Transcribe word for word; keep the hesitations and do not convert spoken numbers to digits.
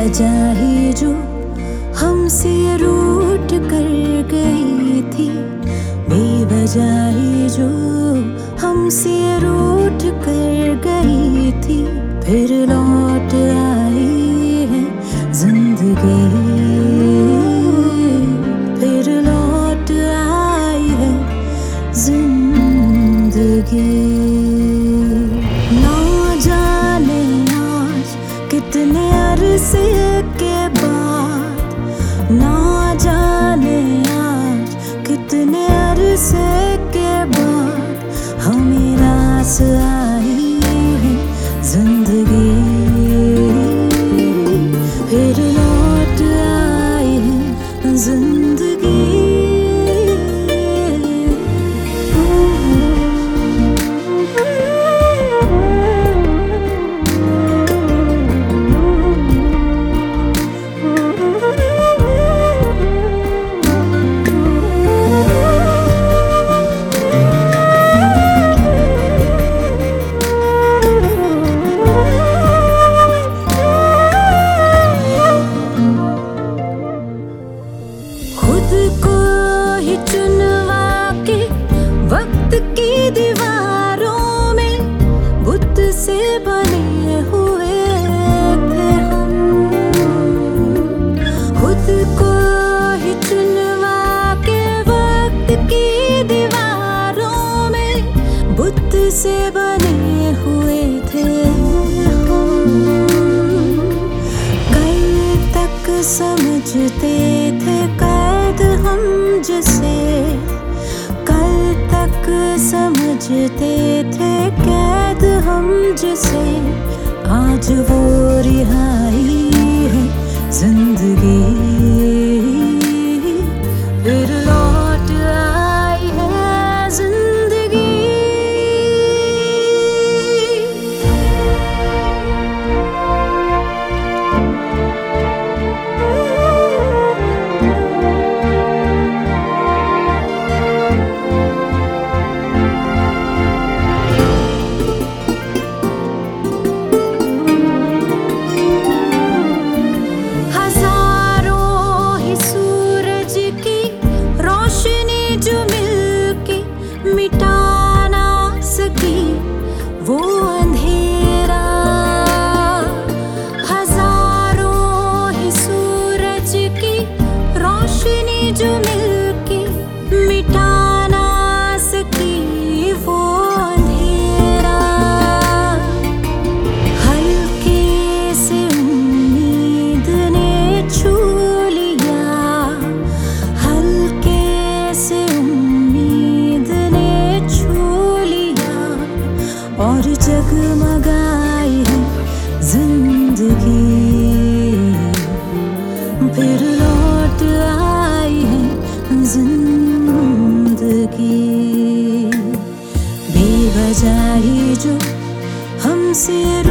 बेवजह ही जो हमसे रूठ कर गई थी, बेवजह ही जो हमसे रूठ कर गई थी, फिर लौट आई है जिंदगी, फिर लौट आई है जिंदगी। ना जाने आज कितने अरसे के बाद, ना जाने आज कितने अरसे के बाद हमें रास आई है जिंदगी, फिर लौट आई है जिंदगी। वक्त की दीवारों में बुत से बने हुए थे हम, खुद को ही चुनवा के वक्त की दीवारों में बुत से बने हुए थे हम। कल तक समझते थे कैद हम जिसे, समझते थे कैद हम जिसे, आज वो रिहाई है जिंदगी, फिर लौट आई है जिंदगी। मिटा ना सकी वो अंधेरा, हजारों ही सूरज की रोशनी जो मिलके मिटा ना सकी वो अंधेरा। हल्के से उम्मीद ने छू लिया, हल्के से और जगमगाई है जिंदगी, फिर लौट आई है जिंदगी। बेवजह ही जो हमसे